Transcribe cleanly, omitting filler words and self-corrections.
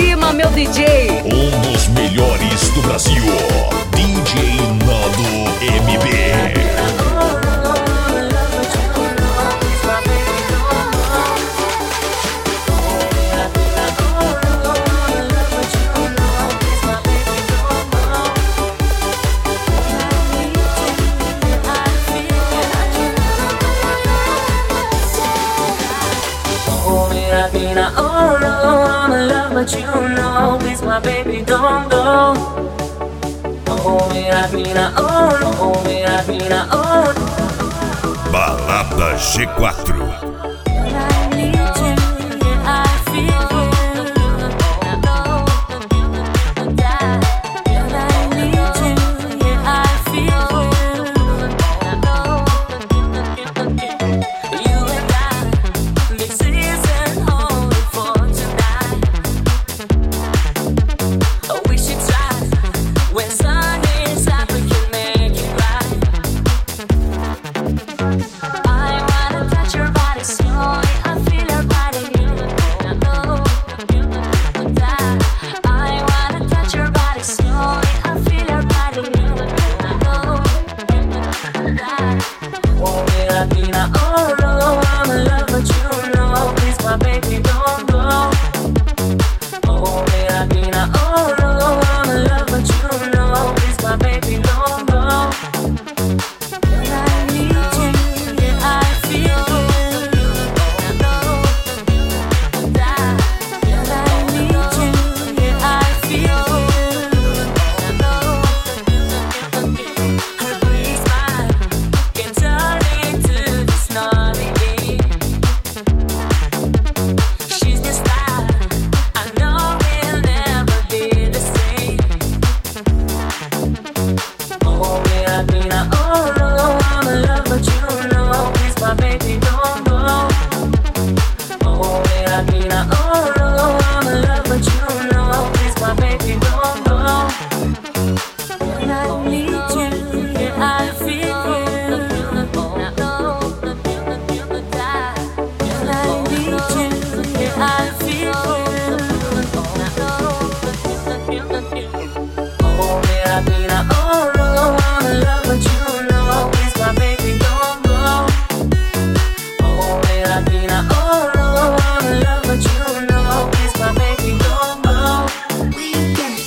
cima, meu DJ. Um dos melhores do Brasil, DJ Nando MB. Oh no, I'm in love, but you know, please my baby don't go. Oh Mirabina, oh no, oh Mirabina, oh. Balada G4.